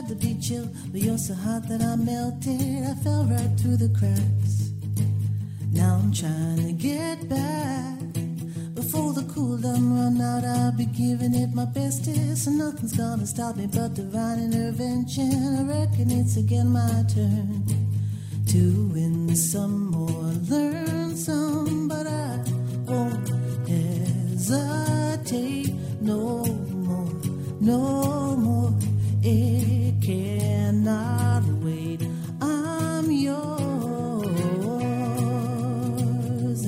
to be chill, but you're so hot that I melted. I fell right through the cracks. Now I'm trying to get back. Before the cool done run out, I'll be giving it my bestest, and nothing's gonna stop me but divine intervention. I reckon it's again my turn to win some more, learn some, but I won't hesitate no more, no more. It cannot wait. I'm yours.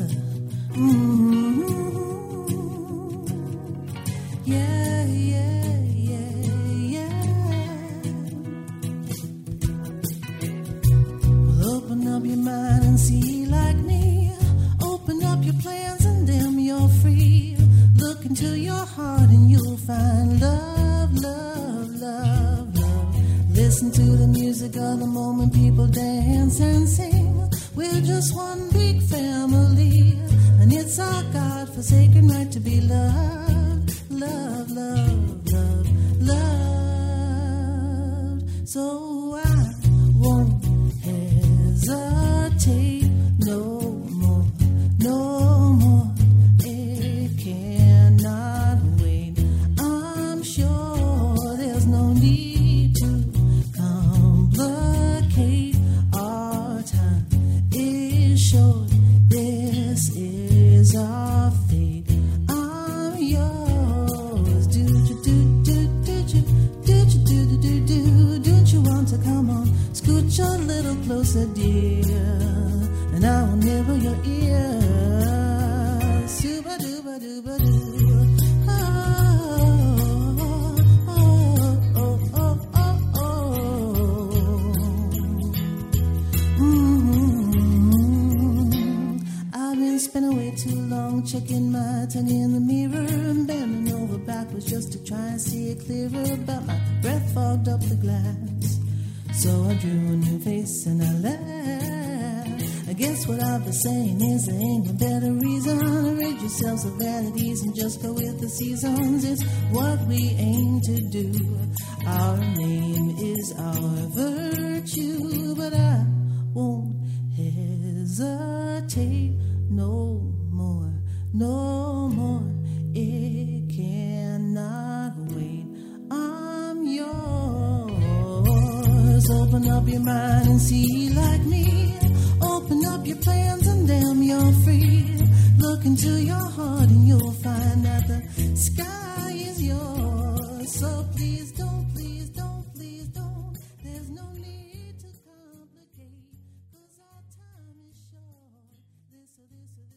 Yeah, yeah, yeah, yeah. Well, open up your mind and see like me. Open up your plans and damn, you're free. Look into your heart and you'll find love, love, love, love. Listen to the music of the moment, people dance and sing. We're just one big family, and it's our God-forsaken right to be loved, love, love, love, loved. So I won't hesitate no more, no more. It cannot wait. I'm sure there's no need to complicate. Our time is short. This is our fate. I'm yours. Do you don't you want to come on? Scooch a little closer, dear, and I will nibble your ear. Suba dooba dooba doo. Oh, oh, oh, oh, oh, oh. I've been spending way too long checking my tongue in the mirror and bending over backwards just to try and see it clearer, but my breath fogged up the glass. So I drew a new face and I laughed. I guess what I've been saying is there ain't no better reason. Rid yourselves of vanities and just go with the seasons. It's what we aim to do. Our name is our virtue, but I won't hesitate no more, no more. It cannot wait. I'm yours. Open up your mind and see like me. Open up your plans and damn, you're free. Look into your heart and you'll find that the sky is yours. So please don't, please don't, please don't. There's no need to complicate, 'cause our time is short. This or this or